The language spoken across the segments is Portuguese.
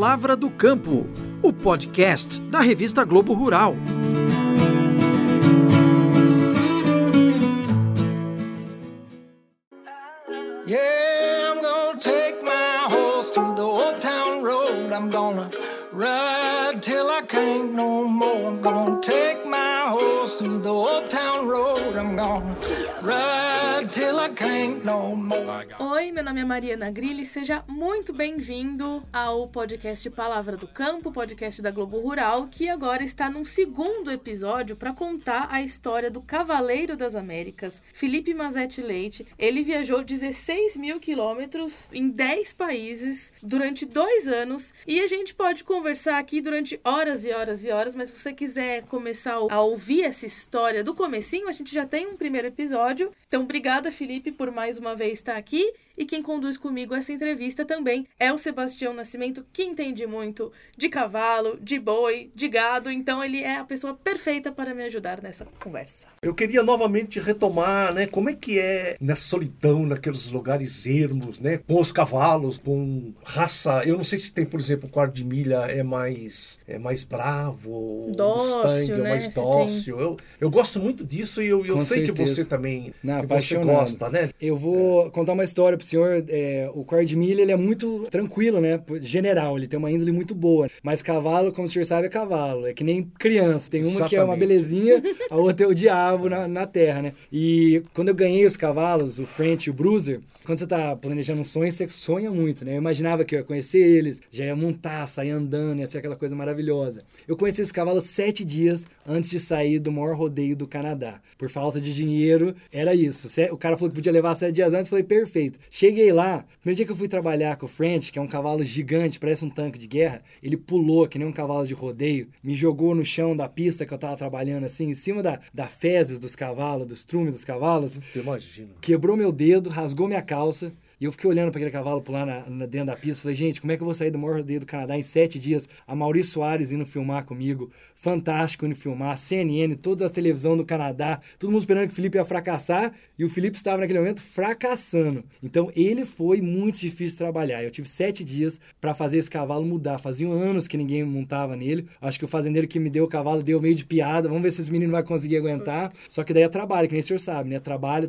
Palavra do Campo, o podcast da revista Globo Rural. Yeah, I'm gonna take my horse to the old town road. I'm gonna ride till I can't no more. I'm gonna take my horse to the old town road. I'm gonna ride till I can't no more. Oi, meu nome é Mariana Grilli, seja muito bem-vindo ao podcast Palavra do Campo, podcast da Globo Rural, que agora está num segundo episódio para contar a história do Cavaleiro das Américas, Felipe Mazetti Leite. Ele viajou 16 mil quilômetros em 10 países durante 2 anos e a gente pode conversar aqui durante horas e horas e horas, mas se você quiser começar a ouvir essa história do comecinho, a gente já tem um primeiro episódio. Então, obrigada, Felipe, por mais uma vez estar aqui. E quem conduz comigo essa entrevista também é o Sebastião Nascimento, que entende muito de cavalo, de boi, de gado. Então, ele é a pessoa perfeita para me ajudar nessa conversa. Eu queria novamente retomar, né, como é que é nessa solidão, naqueles lugares ermos, né, com os cavalos, com raça. Eu não sei se tem, por exemplo, o quarto de milha é mais bravo, dócil, Mustang é né? mais dócil. Eu gosto muito disso e eu sei que você também que você gosta, né? Eu vou contar uma história pro senhor. O quarto de milha, ele é muito tranquilo, né? General, ele tem uma índole muito boa. Mas cavalo, como o senhor sabe, é cavalo. É que nem criança. Tem uma Exatamente. Que é uma belezinha, a outra é o diabo na terra, né? E quando eu ganhei os cavalos, o French e o Bruiser, quando você tá planejando um sonho, você sonha muito, né? Eu imaginava que eu ia conhecer eles, já ia montar, sair andando, ia ser aquela coisa maravilhosa. Eu conheci esses cavalos 7 dias antes de sair do maior rodeio do Canadá. Por falta de dinheiro, era isso. O cara falou que podia levar 7 dias antes, eu falei, perfeito. Cheguei lá, primeiro dia que eu fui trabalhar com o French, que é um cavalo gigante, parece um tanque de guerra, ele pulou, que nem um cavalo de rodeio, me jogou no chão da pista que eu tava trabalhando, assim, em cima da fezes dos cavalos, do estrume dos cavalos. Imagina. Quebrou meu dedo, rasgou minha calça. E eu fiquei olhando para aquele cavalo pular dentro da pista. Falei, gente, como é que eu vou sair do maior rodeio do Canadá em 7 dias? A Maurício Soares indo filmar comigo. Fantástico indo filmar. CNN, todas as televisões do Canadá. Todo mundo esperando que o Felipe ia fracassar. E o Felipe estava naquele momento fracassando. Então, ele foi muito difícil de trabalhar. Eu tive 7 dias para fazer esse cavalo mudar. Faziam anos que ninguém montava nele. Acho que o fazendeiro que me deu o cavalo deu meio de piada. Vamos ver se esse menino vai conseguir aguentar. Só que daí é trabalho, que nem o senhor sabe, né? Trabalho.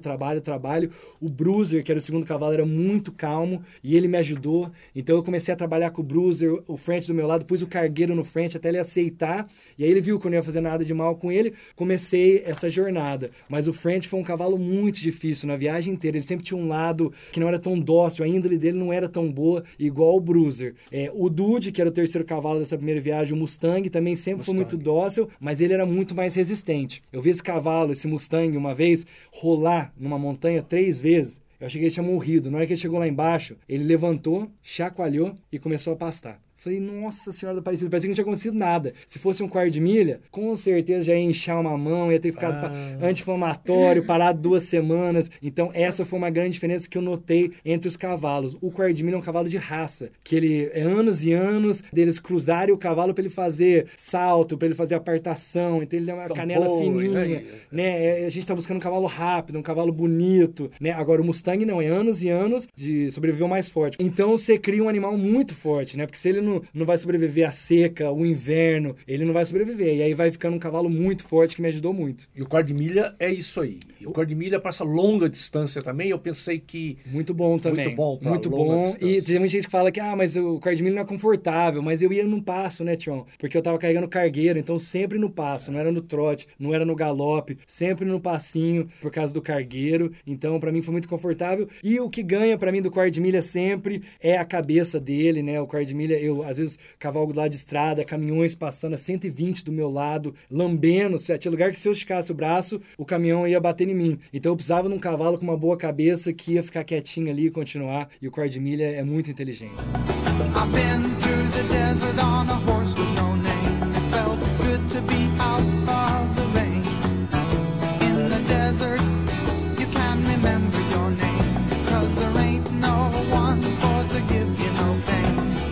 O Bruiser, que era o segundo cavalo, era muito calmo e ele me ajudou. Então eu comecei a trabalhar com o Bruiser, o French do meu lado, pus o cargueiro no French até ele aceitar. E aí ele viu que eu não ia fazer nada de mal com ele. Comecei essa jornada. Mas o French foi um cavalo muito difícil na viagem inteira. Ele sempre tinha um lado que não era tão dócil. A índole dele não era tão boa, igual o Bruiser. O Dude, que era o terceiro cavalo dessa primeira viagem, o Mustang, também sempre foi muito dócil, mas ele era muito mais resistente. Eu vi esse cavalo, esse Mustang, uma vez, rolar numa montanha 3 vezes. Eu achei que ele tinha morrido. Na hora que ele chegou lá embaixo, ele levantou, chacoalhou e começou a pastar. Falei, nossa senhora da Aparecida, parecia que não tinha acontecido nada. Se fosse um quarto de milha, com certeza já ia inchar uma mão, ia ter ficado anti-inflamatório, parado 2 semanas. Então, essa foi uma grande diferença que eu notei entre os cavalos. O quarto de milha é um cavalo de raça, que ele é anos e anos deles cruzarem o cavalo para ele fazer salto, para ele fazer apartação. Então, ele tem uma canela fininha, né? A gente tá buscando um cavalo rápido, um cavalo bonito, né? Agora, o Mustang não, é anos e anos de sobreviver o mais forte. Então, você cria um animal muito forte, né? Porque se ele não vai sobreviver à seca, o inverno, ele não vai sobreviver. E aí vai ficando um cavalo muito forte que me ajudou muito. E o quarto de milha é isso aí. O quarto de milha passa longa distância também. Eu pensei que... Muito bom também. Muito bom. Muito bom. E tem muita gente que fala que, mas o quarto de milha não é confortável. Mas eu ia no passo, né, Tião? Porque eu tava carregando cargueiro, então sempre no passo. Não era no trote, não era no galope. Sempre no passinho, por causa do cargueiro. Então, pra mim, foi muito confortável. E o que ganha pra mim do quarto de milha sempre é a cabeça dele, né? O quarto de milha, às vezes, cavalgo do lado de estrada, caminhões passando a 120 do meu lado, lambendo, tinha lugar que se eu esticasse o braço, o caminhão ia bater em mim. Então eu precisava de um cavalo com uma boa cabeça que ia ficar quietinho ali e continuar, e o quarto de milha é muito inteligente. I've been through the desert on a horse with no name. It felt good to be out of the rain. In the desert, you can remember your name, 'cause there ain't no one for to give you no pain.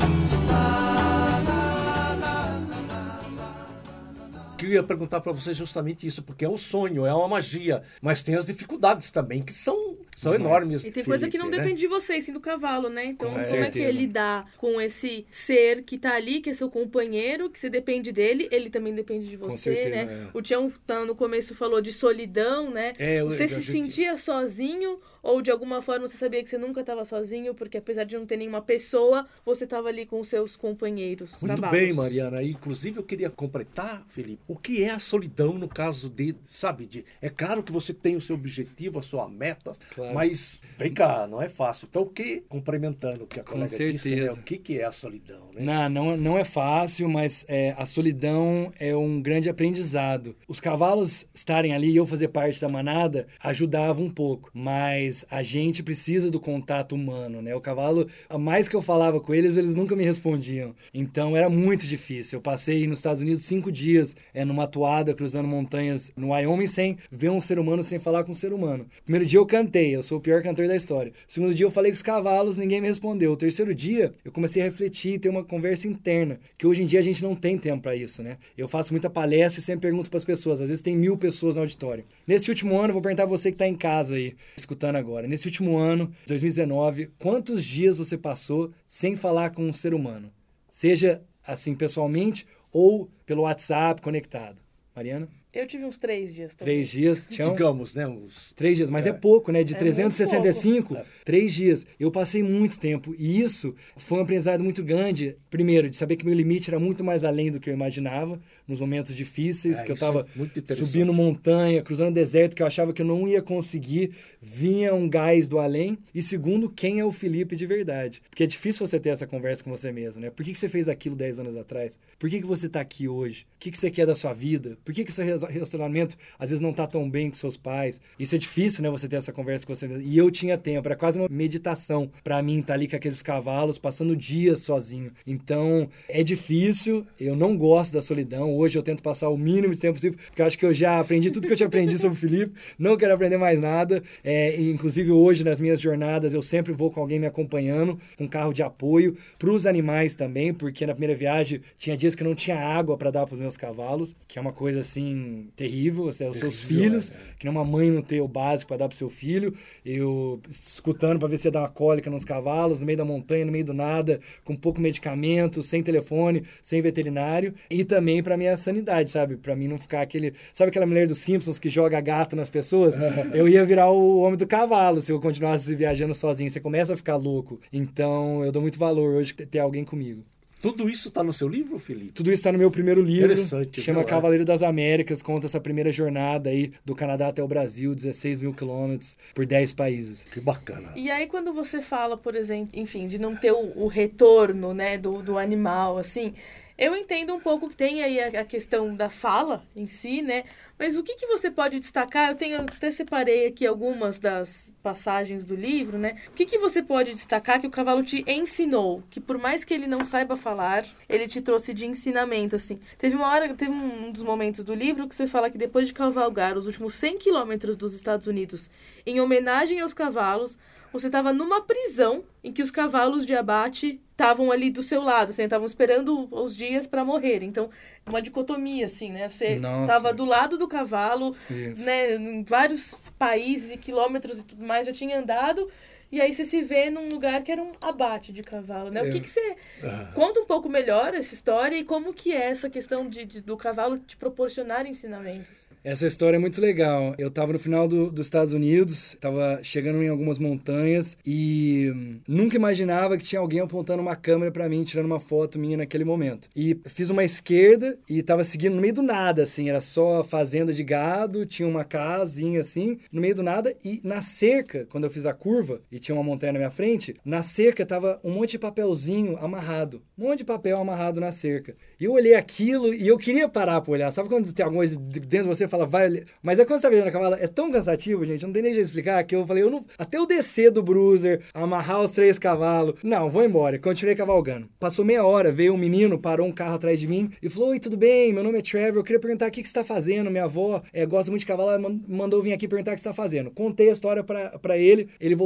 Eu ia perguntar para você justamente isso, porque é um sonho, é uma magia, mas tem as dificuldades também, que são São enormes. E tem coisa que não Felipe, né? depende de você, sim, do cavalo, né? Então, Com como é que certeza. ele lidar com esse ser que tá ali, que é seu companheiro, que você depende dele, ele também depende de você, certeza, né? O Tião, no começo, falou de solidão, né? Você se sentia sozinho ou, de alguma forma, você sabia que você nunca estava sozinho, porque apesar de não ter nenhuma pessoa, você estava ali com os seus companheiros, Muito cavalos. bem, Mariana. Inclusive, eu queria completar, Felipe, o que é a solidão no caso de, sabe, é claro que você tem o seu objetivo, a sua meta, Claro. mas, vem cá, não é fácil. Então, complementando o que a Com colega disse, né, certeza. o que é a solidão, né? Não é fácil, mas a solidão é um grande aprendizado. Os cavalos estarem ali e eu fazer parte da manada ajudava um pouco, mas a gente precisa do contato humano, né? O cavalo, a mais que eu falava com eles, eles nunca me respondiam. Então era muito difícil. Eu passei nos Estados Unidos 5 dias numa toada, cruzando montanhas no Wyoming, sem ver um ser humano, sem falar com um ser humano. Primeiro dia eu cantei, eu sou o pior cantor da história. Segundo dia eu falei com os cavalos, ninguém me respondeu. O terceiro dia eu comecei a refletir e ter uma conversa interna, que hoje em dia a gente não tem tempo para isso, né? Eu faço muita palestra e sempre pergunto para as pessoas, às vezes tem 1000 pessoas no auditório. Nesse último ano, eu vou perguntar a você que está em casa aí, escutando agora. Nesse último ano, 2019, quantos dias você passou sem falar com um ser humano? Seja assim, pessoalmente ou pelo WhatsApp conectado. Mariana? Eu tive uns 3 dias também. 3 dias. Tião? Digamos, né? 3 dias, mas é pouco, né? De É 365, 3 dias. Eu passei muito tempo e isso foi um aprendizado muito grande. Primeiro, de saber que meu limite era muito mais além do que eu imaginava, nos momentos difíceis, que eu isso estava é muito interessante. subindo montanha, cruzando deserto, que eu achava que eu não ia conseguir, vinha um gás do além. E segundo, quem é o Felipe de verdade? Porque é difícil você ter essa conversa com você mesmo, né? Por que você fez aquilo 10 anos atrás? Por que você está aqui hoje? O que você quer da sua vida? Por que seu relacionamento às vezes não está tão bem com seus pais? Isso é difícil, né? Você ter essa conversa com você mesmo. E eu tinha tempo, era quase uma meditação para mim estar ali com aqueles cavalos, passando dias sozinho. Então, é difícil, eu não gosto da solidão. Hoje eu tento passar o mínimo de tempo possível, porque eu acho que eu já aprendi tudo que eu tinha aprendido sobre o Felipe, não quero aprender mais nada. Inclusive hoje, nas minhas jornadas, eu sempre vou com alguém me acompanhando, com carro de apoio, para os animais também, porque na primeira viagem tinha dias que eu não tinha água para dar para os meus cavalos, que é uma coisa assim terrível, os seus filhos, que nem uma mãe não ter o básico para dar para o seu filho, eu escutando para ver se ia dar uma cólica nos cavalos, no meio da montanha, no meio do nada, com pouco medicamento, sem telefone, sem veterinário, e também para minha sanidade, sabe? Para mim não ficar sabe aquela mulher dos Simpsons que joga gato nas pessoas? Eu ia virar o homem do cavalo se eu continuasse viajando sozinho, você começa a ficar louco. Então eu dou muito valor hoje ter alguém comigo. Tudo isso está no seu livro, Felipe? Tudo isso está no meu primeiro livro, Interessante, chama viu? Cavaleiro das Américas, conta essa primeira jornada aí do Canadá até o Brasil, 16 mil quilômetros por 10 países. Que bacana. E aí quando você fala, por exemplo, enfim, de não ter o retorno, né, do animal, assim, eu entendo um pouco que tem aí a questão da fala em si, né, mas o que você pode destacar? Eu até separei aqui algumas das passagens do livro, né? O que você pode destacar que o cavalo te ensinou? Que por mais que ele não saiba falar, ele te trouxe de ensinamento, assim. Teve um dos momentos do livro que você fala que depois de cavalgar os últimos 100 quilômetros dos Estados Unidos em homenagem aos cavalos, você estava numa prisão em que os cavalos de abate estavam ali do seu lado, assim, estavam esperando os dias para morrer. Então, uma dicotomia, assim, né? Você estava do lado do cavalo, né, em vários países e quilômetros e tudo mais, já tinha andado, e aí você se vê num lugar que era um abate de cavalo, né? O que você... Conta um pouco melhor essa história e como que é essa questão do cavalo te proporcionar ensinamentos. Essa história é muito legal. Eu estava no final dos Estados Unidos, estava chegando em algumas montanhas e nunca imaginava que tinha alguém apontando uma câmera para mim, tirando uma foto minha naquele momento. E fiz uma esquerda e estava seguindo no meio do nada, assim, era só fazenda de gado, tinha uma casinha assim, no meio do nada, e na cerca, quando eu fiz a curva e tinha uma montanha na minha frente, na cerca tava um monte de papelzinho amarrado, um monte de papel amarrado na cerca. E eu olhei aquilo e eu queria parar para olhar. Sabe quando tem alguma coisa dentro de você fala, vai olhar. Mas é quando você tá viajando a cavalo, é tão cansativo, gente, não tem nem jeito de explicar, que eu falei, até eu descer do bruiser, amarrar os 3 cavalos, não, vou embora. Continuei cavalgando. Passou meia hora, veio um menino, parou um carro atrás de mim e falou, oi, tudo bem? Meu nome é Trevor, eu queria perguntar o que você tá fazendo. Minha avó gosta muito de cavalo, ela mandou vir aqui perguntar o que você tá fazendo. Contei a história pra ele voltou pra casa.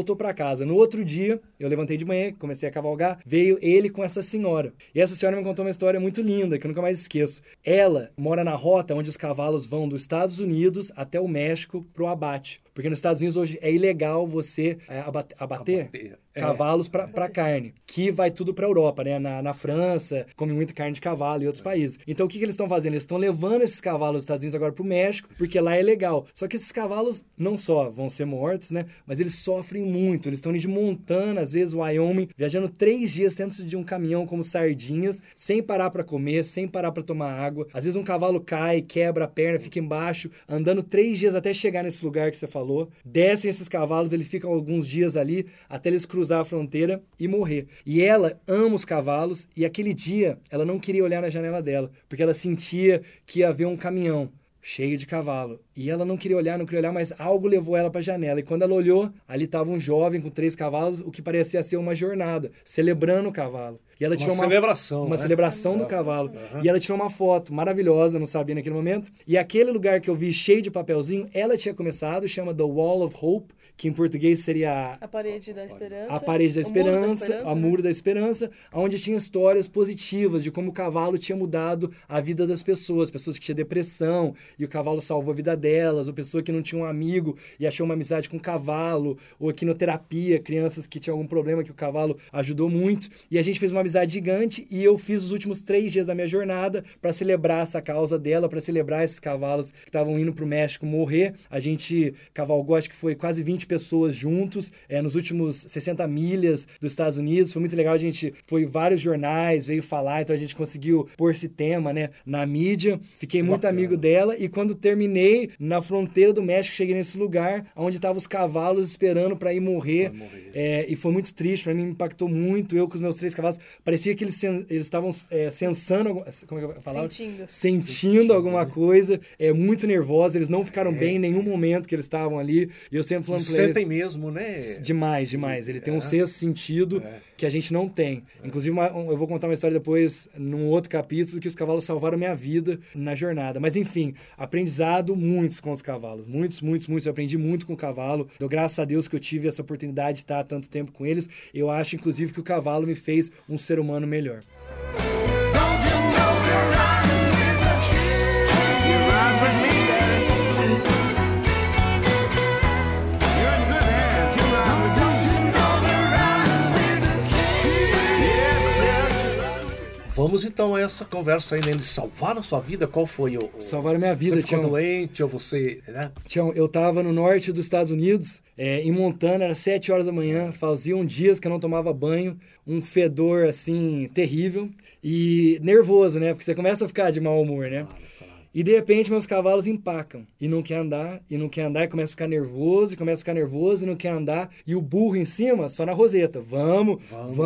casa. No outro dia, eu levantei de manhã, comecei a cavalgar, veio ele com essa senhora. E essa senhora me contou uma história muito linda, que eu nunca mais esqueço. Ela mora na rota onde os cavalos vão dos Estados Unidos até o México pro abate. Porque nos Estados Unidos hoje é ilegal você abater cavalos para carne, que vai tudo para a Europa, né? Na França, come muita carne de cavalo e outros países. Então, o que eles estão fazendo? Eles estão levando esses cavalos dos Estados Unidos agora para o México, porque lá é legal. Só que esses cavalos não só vão ser mortos, né? Mas eles sofrem muito. Eles estão indo de Montana, às vezes Wyoming, viajando 3 dias dentro de um caminhão como sardinhas, sem parar para comer, sem parar para tomar água. Às vezes um cavalo cai, quebra a perna, fica embaixo, andando 3 dias até chegar nesse lugar que você falou. Descem esses cavalos, eles ficam alguns dias ali até eles cruzar a fronteira e morrer. E ela ama os cavalos e aquele dia ela não queria olhar na janela dela, porque ela sentia que ia haver um caminhão cheio de cavalo. E ela não queria olhar, mas algo levou ela para a janela. E quando ela olhou, ali estava um jovem com 3 cavalos, o que parecia ser uma jornada, celebrando o cavalo. E ela tirou uma celebração do cavalo. Uhum. E ela tirou uma foto maravilhosa, não sabia naquele momento. E aquele lugar que eu vi cheio de papelzinho, ela tinha começado, chama The Wall of Hope, que em português seria a Parede da Esperança. A Parede da Esperança, a Muro da Esperança, onde tinha histórias positivas de como o cavalo tinha mudado a vida das pessoas que tinham depressão e o cavalo salvou a vida delas, ou pessoa que não tinha um amigo e achou uma amizade com o cavalo, ou equinoterapia, crianças que tinham algum problema que o cavalo ajudou muito. E a gente fez uma amizade gigante e eu fiz os últimos 3 dias da minha jornada para celebrar essa causa dela, para celebrar esses cavalos que estavam indo pro México morrer. A gente cavalgou, acho que foi quase 20 pessoas juntos, nos últimos 60 milhas dos Estados Unidos. Foi muito legal, a gente foi em vários jornais, veio falar, então a gente conseguiu pôr esse tema, né, na mídia. Fiquei muito amigo dela e quando terminei, na fronteira do México, cheguei nesse lugar onde estavam os cavalos esperando para ir morrer. E foi muito triste, para mim me impactou muito. Eu com os meus 3 cavalos, parecia que eles estavam sensando, como é que eu falava? Sentindo alguma coisa, muito nervosos, eles não ficaram bem em nenhum momento que eles estavam ali. E eu sempre falando pra eles... Sentem mesmo, né? Demais. Ele tem um sexto sentido que a gente não tem. Inclusive, eu vou contar uma história depois, num outro capítulo, que os cavalos salvaram minha vida na jornada. Mas, enfim, aprendizado muitos com os cavalos. Muitos. Eu aprendi muito com o cavalo. Dou graças a Deus que eu tive essa oportunidade de estar há tanto tempo com eles. Eu acho, inclusive, que o cavalo me fez um ser humano melhor. Vamos então a essa conversa aí, né? Eles salvaram a sua vida? Qual foi o... Salvaram a minha vida. Você ficou doente ou você... né? Eu tava no norte dos Estados Unidos, em Montana, era 7 horas da manhã, faziam dias que eu não tomava banho, um fedor, assim, terrível, e nervoso, né? Porque você começa a ficar de mau humor, né? E de repente meus cavalos empacam e não quer andar, e começa a ficar nervoso, e não quer andar. E o burro em cima, só na roseta. Vamos,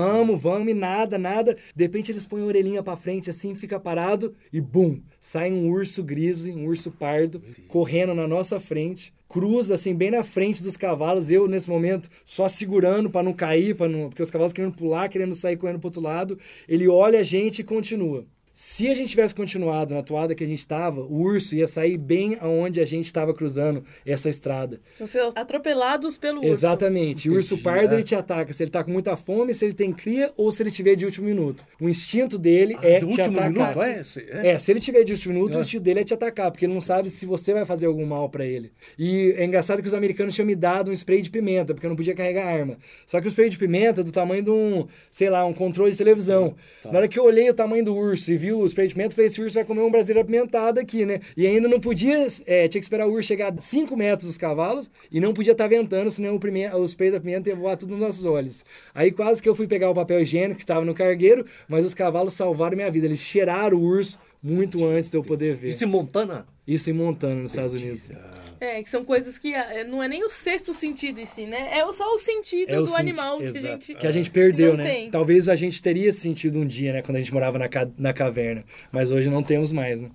e nada. De repente eles põem a orelhinha pra frente assim, fica parado e bum! Sai um urso grise, um urso pardo, correndo na nossa frente. Cruza assim bem na frente dos cavalos, eu nesse momento só segurando para não cair, porque os cavalos querendo pular, querendo sair correndo pro outro lado. Ele olha a gente e continua. Se a gente tivesse continuado na toada que a gente estava, o urso ia sair bem aonde a gente estava cruzando essa estrada. São ser atropelados pelo urso. Exatamente. E o urso pardo, ele te ataca se ele tá com muita fome, se ele tem cria ou se ele tiver de último minuto. O instinto dele é te atacar. Se ele tiver de último minuto, o instinto dele é te atacar, porque ele não sabe se você vai fazer algum mal para ele. E é engraçado que os americanos tinham me dado um spray de pimenta, porque eu não podia carregar arma. Só que o spray de pimenta é do tamanho de um controle de televisão. Na hora que eu olhei o tamanho do urso e vi o spray de pimenta, falei, esse urso vai comer um brasileiro apimentado aqui, né? E ainda não podia, tinha que esperar o urso chegar a 5 metros dos cavalos e não podia estar ventando, senão o spray da pimenta ia voar tudo nos nossos olhos. Aí quase que eu fui pegar o papel higiênico que estava no cargueiro, mas os cavalos salvaram minha vida. Eles cheiraram o urso muito antes de eu poder ver. Isso em Montana? Isso em Montana, nos Estados Unidos. Que são coisas que não é nem o sexto sentido em si, né? É só o sentido do animal que a gente perdeu, né? Tem. Talvez a gente teria esse sentido um dia, né? Quando a gente morava na caverna. Mas hoje não temos mais, né?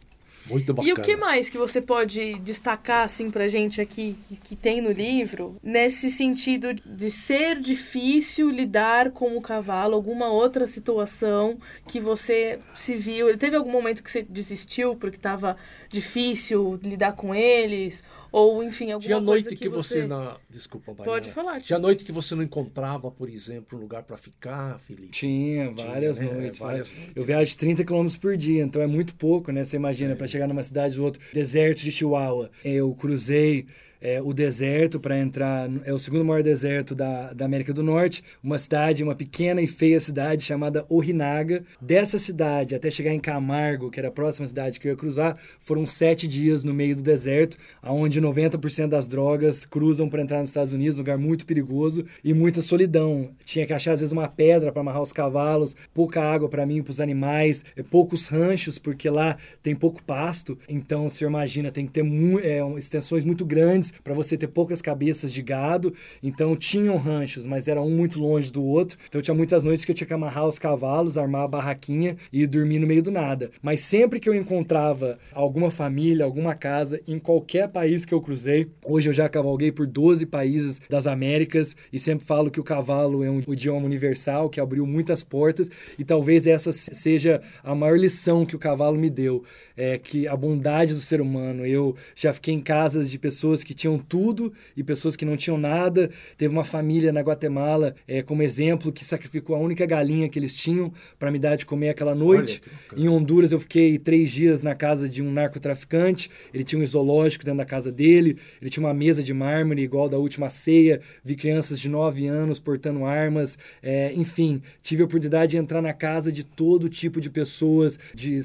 Muito bacana. E o que mais que você pode destacar, assim, pra gente aqui, que tem no livro, nesse sentido de ser difícil lidar com o cavalo, alguma outra situação que você se viu? Teve algum momento que você desistiu porque estava difícil lidar com eles? Ou, enfim, alguma Tinha noite coisa que você não... Desculpa, Mariana. Pode falar. Tinha noite que você não encontrava, por exemplo, um lugar para ficar, Felipe? Tinha várias né? noites. Várias noites. Eu viajo 30 km por dia, então é muito pouco, né? Você imagina, para chegar numa cidade ou outra. Deserto de Chihuahua. Eu cruzei o deserto para entrar... É o segundo maior deserto da América do Norte. Uma pequena e feia cidade chamada Ojinaga. Dessa cidade até chegar em Camargo, que era a próxima cidade que eu ia cruzar, foram 7 dias no meio do deserto, onde 90% das drogas cruzam para entrar nos Estados Unidos, lugar muito perigoso e muita solidão. Tinha que achar, às vezes, uma pedra para amarrar os cavalos, pouca água para mim e para os animais, poucos ranchos, porque lá tem pouco pasto. Então, você imagina, tem que ter extensões muito grandes para você ter poucas cabeças de gado. Então, tinham ranchos, mas era um muito longe do outro. Então, tinha muitas noites que eu tinha que amarrar os cavalos, armar a barraquinha e dormir no meio do nada. Mas sempre que eu encontrava alguma família, alguma casa, em qualquer país que eu cruzei, hoje eu já cavalguei por 12 países das Américas e sempre falo que o cavalo é um idioma universal que abriu muitas portas e talvez essa seja a maior lição que o cavalo me deu, que a bondade do ser humano. Eu já fiquei em casas de pessoas que tinham tudo e pessoas que não tinham nada. Teve uma família na Guatemala, como exemplo, que sacrificou a única galinha que eles tinham para me dar de comer aquela noite. Em Honduras eu fiquei 3 dias na casa de um narcotraficante. Ele tinha um zoológico dentro da casa dele, ele tinha uma mesa de mármore igual da Última Ceia, vi crianças de 9 anos portando armas, enfim, tive a oportunidade de entrar na casa de todo tipo de pessoas,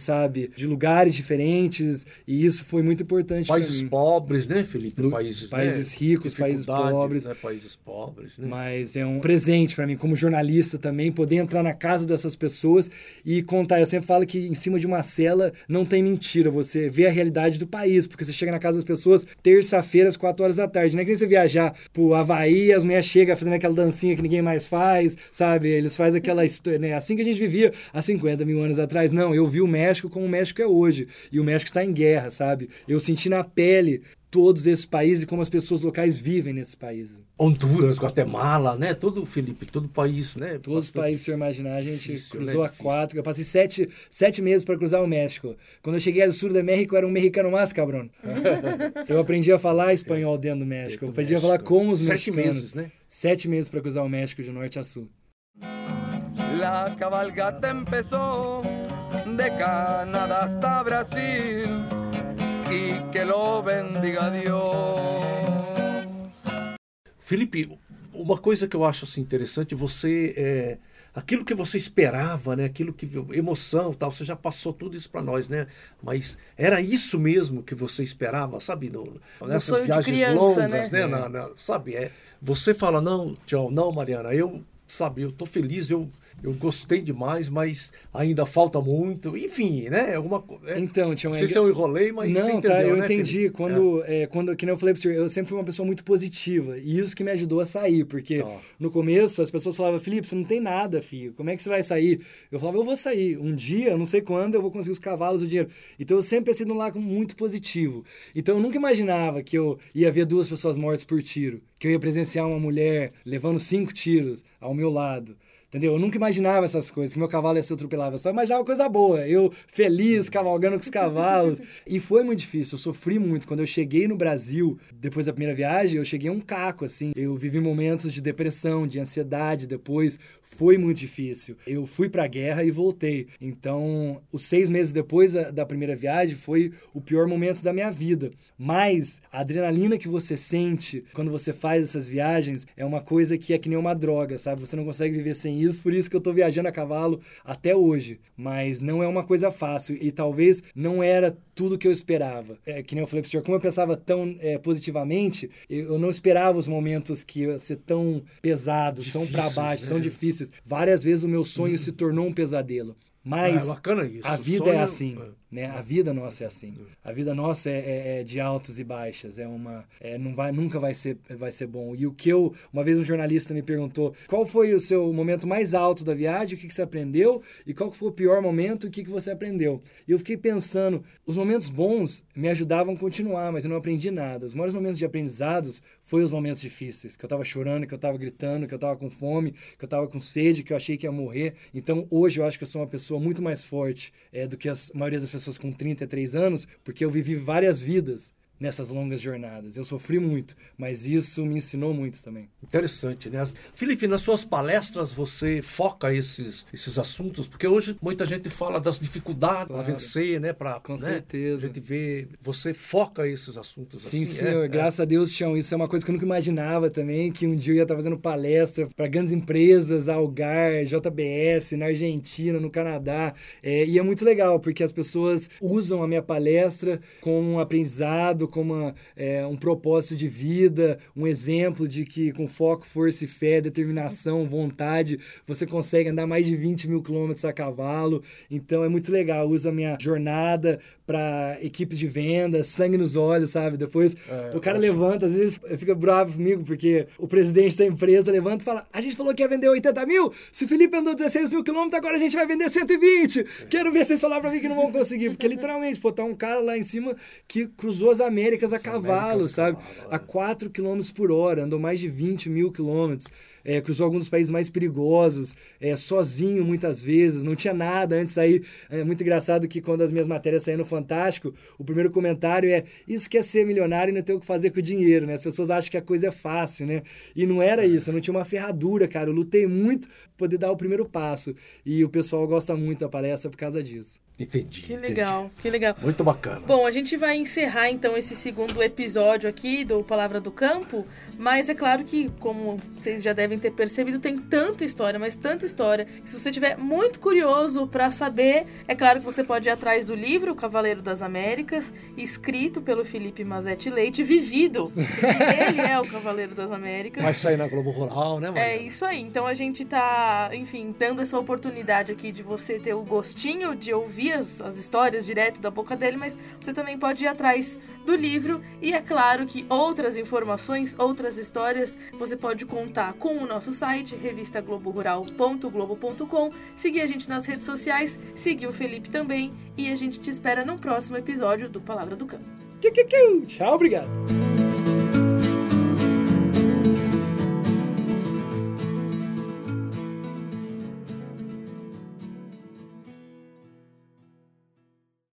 de lugares diferentes, e isso foi muito importante para mim. Países pobres, né, Felipe? Países ricos, países pobres. Né? Países pobres, né? Mas é um presente para mim, como jornalista também, poder entrar na casa dessas pessoas e contar. Eu sempre falo que em cima de uma cela não tem mentira, você vê a realidade do país, porque você chega na casa das pessoas terça-feira às 4 horas da tarde. Não é que nem você viajar pro Havaí, as mulheres chegam fazendo aquela dancinha que ninguém mais faz, sabe? Eles fazem aquela história, né? Assim que a gente vivia há 50 mil anos atrás. Não, eu vi o México como o México é hoje. E o México está em guerra, sabe? Eu senti na pele todos esses países e como as pessoas locais vivem nesses países. Honduras, Guatemala, né? Todo, Felipe, todo país, né? Todos os países, se eu imaginar, a gente difícil, cruzou né? a 4. Eu passei 7 meses para cruzar o México. Quando eu cheguei ao sul do México, eu era um mexicano mais, cabrón. Eu aprendi a falar espanhol dentro do México. Eu aprendi a falar como os mexicanos. 7 meses, né? 7 meses para cruzar o México de norte a sul. La cabalgata empezó de Canadá hasta Brasil y que lo bendiga Dios. Felipe, uma coisa que eu acho assim, interessante, você aquilo que você esperava, né? Aquilo que emoção, tal, você já passou tudo isso para nós, né? Mas era isso mesmo que você esperava, sabe? Nessas viagens criança, longas, né? Sabe? Você fala não, Tião, não, Mariana, eu tô feliz, eu gostei demais, mas ainda falta muito. Enfim, né? Então, Tião, não sei se eu enrolei, mas você entendeu, eu né, entendi. Quando, que nem eu falei pro senhor, eu sempre fui uma pessoa muito positiva. E isso que me ajudou a sair, porque no começo as pessoas falavam, Felipe, você não tem nada, filho. Como é que você vai sair? Eu falava, eu vou sair. Um dia, eu não sei quando, eu vou conseguir os cavalos, o dinheiro. Então eu sempre pensei num lado muito positivo. Então eu nunca imaginava que eu ia ver 2 pessoas mortas por tiro, que eu ia presenciar uma mulher levando 5 tiros ao meu lado. Entendeu? Eu nunca imaginava essas coisas, que meu cavalo ia ser atropelado. Eu só imaginava coisa boa. Eu feliz, cavalgando com os cavalos. E foi muito difícil. Eu sofri muito. Quando eu cheguei no Brasil, depois da primeira viagem, eu cheguei um caco, assim. Eu vivi momentos de depressão, de ansiedade depois. Foi muito difícil. Eu fui pra guerra e voltei. Então, os 6 meses depois da primeira viagem foi o pior momento da minha vida. Mas a adrenalina que você sente quando você faz essas viagens é uma coisa que é que nem uma droga, sabe? Você não consegue viver sem isso, por isso que eu tô viajando a cavalo até hoje. Mas não é uma coisa fácil e talvez não era tudo que eu esperava. Que nem eu falei pro senhor, como eu pensava tão positivamente, eu não esperava os momentos que iam ser tão pesados, tão para baixo, né? são difíceis. Várias vezes o meu sonho se tornou um pesadelo. Mas bacana isso. a vida Sonho... é assim, né? A vida nossa é assim. A vida nossa é de altos e baixas. Nunca vai ser bom. E uma vez um jornalista me perguntou qual foi o seu momento mais alto da viagem, o que você aprendeu, e qual foi o pior momento, o que você aprendeu. E eu fiquei pensando, os momentos bons me ajudavam a continuar, mas eu não aprendi nada. Os maiores momentos de aprendizados foram os momentos difíceis, que eu tava chorando, que eu tava gritando, que eu tava com fome, que eu tava com sede, que eu achei que ia morrer. Então, hoje eu acho que eu sou uma pessoa muito mais forte do que a maioria das pessoas com 33 anos, porque eu vivi várias vidas nessas longas jornadas. Eu sofri muito, mas isso me ensinou muito também. Interessante, né? Felipe, nas suas palestras você foca esses assuntos, porque hoje muita gente fala das dificuldades para vencer, né? Com certeza. A gente vê, você foca esses assuntos Sim, assim. senhor. Graças a Deus, Tião. Isso é uma coisa que eu nunca imaginava também, que um dia eu ia estar fazendo palestra para grandes empresas, Algar, JBS, na Argentina, no Canadá. E é muito legal, porque as pessoas usam a minha palestra como um aprendizado, como um propósito de vida, um exemplo de que com foco, força e fé, determinação, vontade, você consegue andar mais de 20 mil quilômetros a cavalo. Então é muito legal. Eu uso a minha jornada para equipes de venda, sangue nos olhos, sabe? Depois o cara levanta, às vezes fica bravo comigo, porque o presidente da empresa levanta e fala: a gente falou que ia vender 80 mil, se o Felipe andou 16 mil quilômetros, agora a gente vai vender 120. Quero ver vocês falarem para mim que não vão conseguir, porque literalmente, tá um cara lá em cima que cruzou as Américas a cavalo, sabe? A 4 km por hora, andou mais de 20 mil quilômetros. Cruzou alguns dos países mais perigosos, sozinho muitas vezes, não tinha nada antes de sair. É muito engraçado que quando as minhas matérias saíram no Fantástico, o primeiro comentário é: isso quer ser milionário e não ter o que fazer com o dinheiro, né? As pessoas acham que a coisa é fácil, né? E não era isso, eu não tinha uma ferradura, cara. Eu lutei muito para poder dar o primeiro passo. E o pessoal gosta muito da palestra por causa disso. Entendi. Que legal, que legal. Muito bacana. Bom, a gente vai encerrar então esse segundo episódio aqui do Palavra do Campo, mas é claro que, como vocês já devem ter percebido, tem tanta história, mas tanta história, que se você estiver muito curioso para saber, é claro que você pode ir atrás do livro O Cavaleiro das Américas, escrito pelo Felipe Mazetti Leite, vivido. Ele é o Cavaleiro das Américas. Vai sair na Globo Rural, né, Maria? É isso aí. Então a gente tá, enfim, dando essa oportunidade aqui de você ter o gostinho de ouvir as histórias direto da boca dele, mas você também pode ir atrás do livro e é claro que outras informações, outras histórias você pode contar com o nosso site revistagloborural.globo.com, seguir a gente nas redes sociais, seguir o Felipe também e a gente te espera no próximo episódio do Palavra do Campo. Tchau, obrigado.